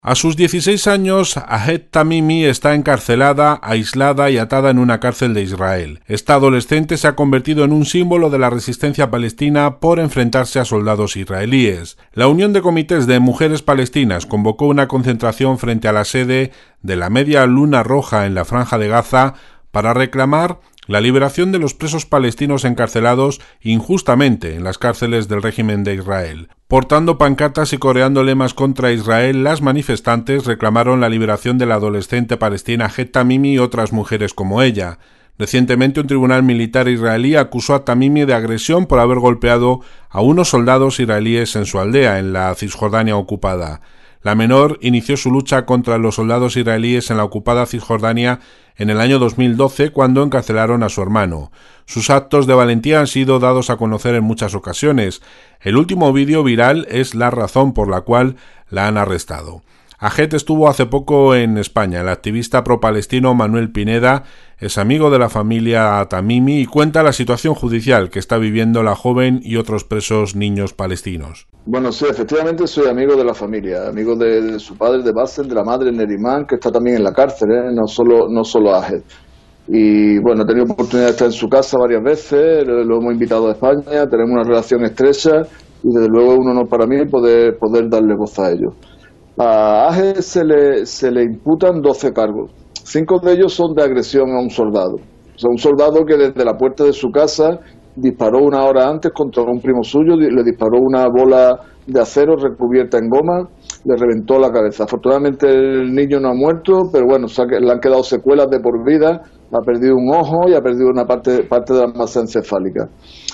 A sus 16 años, Ahed Tamimi está encarcelada, aislada y atada en una cárcel de Israel. Esta adolescente se ha convertido en un símbolo de la resistencia palestina por enfrentarse a soldados israelíes. La Unión de Comités de Mujeres Palestinas convocó una concentración frente a la sede de la Media Luna Roja en la Franja de Gaza para reclamar la liberación de los presos palestinos encarcelados injustamente en las cárceles del régimen de Israel. Portando pancartas y coreando lemas contra Israel, las manifestantes reclamaron la liberación de la adolescente palestina Ahed Tamimi y otras mujeres como ella. Recientemente un tribunal militar israelí acusó a Tamimi de agresión por haber golpeado a unos soldados israelíes en su aldea, en la Cisjordania ocupada. La menor inició su lucha contra los soldados israelíes en la ocupada Cisjordania en el año 2012, cuando encarcelaron a su hermano. Sus actos de valentía han sido dados a conocer en muchas ocasiones. El último vídeo viral es la razón por la cual la han arrestado. Ahed estuvo hace poco en España. El activista pro-palestino Manuel Pineda es amigo de la familia Tamimi y cuenta la situación judicial que está viviendo la joven y otros presos niños palestinos. Bueno, sí, efectivamente soy amigo de la familia, amigo de su padre, de Bassel, de la madre, Neriman, que está también en la cárcel, no solo Ahed. Y bueno, he tenido oportunidad de estar en su casa varias veces, lo hemos invitado a España, tenemos una relación estrecha y desde luego es un honor para mí poder darle voz a ellos. A Ahed se le imputan 12 cargos, 5 de ellos son de agresión a un soldado. O sea, un soldado que desde la puerta de su casa disparó una hora antes contra un primo suyo, le disparó una bola de acero recubierta en goma, le reventó la cabeza. Afortunadamente el niño no ha muerto, pero bueno, le han quedado secuelas de por vida, ha perdido un ojo y ha perdido una parte de la masa encefálica.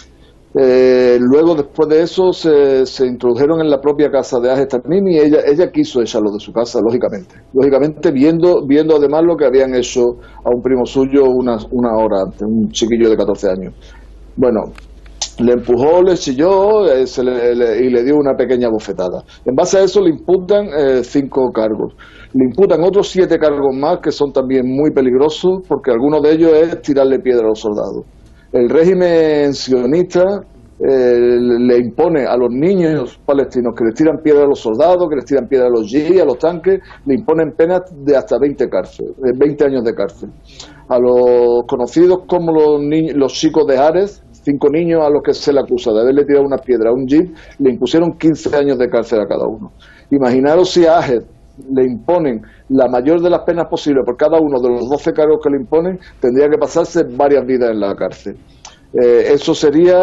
Luego, después de eso, se introdujeron en la propia casa de Ahed Tamimi y ella quiso echarlo de su casa, lógicamente viendo además lo que habían hecho a un primo suyo una hora antes, un chiquillo de 14 años. Bueno, le empujó, le chilló y le dio una pequeña bofetada. En base a eso le imputan 5 cargos. Le imputan otros 7 cargos más que son también muy peligrosos, porque alguno de ellos es tirarle piedra a los soldados. El régimen sionista le impone a los niños palestinos que les tiran piedra a los soldados, que les tiran piedra a los yihadistas, a los tanques, le imponen penas de hasta 20 años de cárcel. A los conocidos como los chicos de Ares, 5 niños a los que se le acusa de haberle tirado una piedra a un jeep, le impusieron 15 años de cárcel a cada uno. Imaginaros si a Ahed le imponen la mayor de las penas posibles por cada uno de los 12 cargos que le imponen, tendría que pasarse varias vidas en la cárcel. Eso sería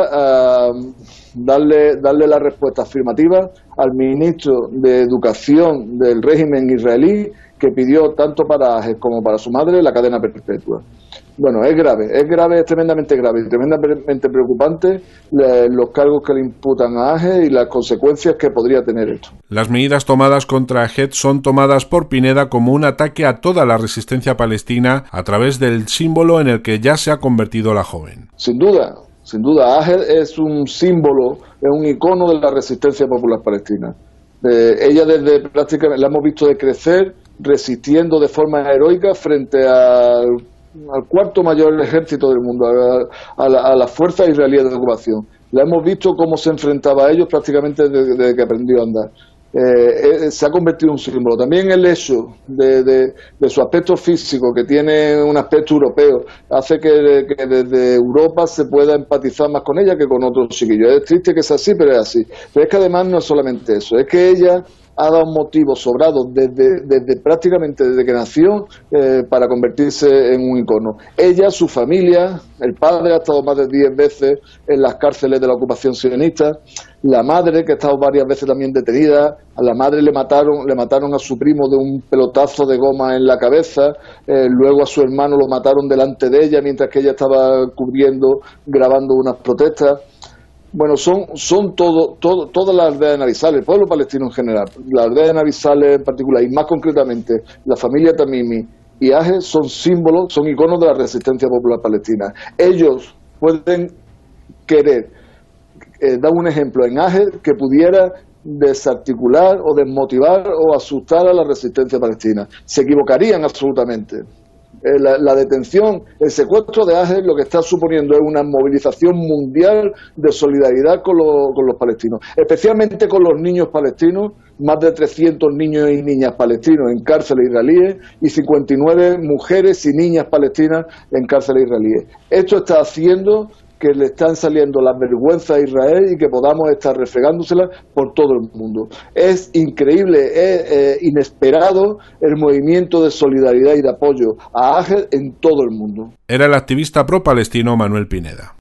darle la respuesta afirmativa al ministro de Educación del régimen israelí, que pidió tanto para Ahed como para su madre la cadena perpetua. Bueno, es tremendamente grave y tremendamente preocupante los cargos que le imputan a Ahed y las consecuencias que podría tener esto. Las medidas tomadas contra Ahed son tomadas por Pineda como un ataque a toda la resistencia palestina a través del símbolo en el que ya se ha convertido la joven. Sin duda, Ahed es un símbolo, es un icono de la resistencia popular palestina. Ella desde prácticamente la hemos visto de crecer, resistiendo de forma heroica frente al cuarto mayor ejército del mundo, a las fuerzas israelíes de ocupación. La hemos visto cómo se enfrentaba a ellos prácticamente desde que aprendió a andar. Se ha convertido en un símbolo. También el hecho de su aspecto físico, que tiene un aspecto europeo, hace que desde Europa se pueda empatizar más con ella que con otros chiquillos. Es triste que sea así, pero es así. Pero es que además no es solamente eso, es que ella ha dado motivos sobrados prácticamente desde que nació para convertirse en un icono. Ella, su familia, el padre ha estado más de 10 veces en las cárceles de la ocupación sionista, la madre, que ha estado varias veces también detenida, a la madre le mataron a su primo de un pelotazo de goma en la cabeza, luego a su hermano lo mataron delante de ella mientras que ella estaba grabando unas protestas. Bueno, son todas las aldeas de Nabisal, el pueblo palestino en general, la aldea de Nabisal en particular, y más concretamente la familia Tamimi y Ahed son símbolos, son iconos de la resistencia popular palestina. Ellos pueden querer dar un ejemplo en Ahed que pudiera desarticular o desmotivar o asustar a la resistencia palestina. Se equivocarían absolutamente. La detención, el secuestro de Ahed lo que está suponiendo es una movilización mundial de solidaridad con los palestinos, especialmente con los niños palestinos, más de 300 niños y niñas palestinos en cárceles israelíes y 59 mujeres y niñas palestinas en cárceles israelíes. Esto está haciendo que le están saliendo las vergüenzas a Israel y que podamos estar refregándoselas por todo el mundo. Es increíble, es inesperado el movimiento de solidaridad y de apoyo a Ahed en todo el mundo. Era el activista pro-palestino Manuel Pineda.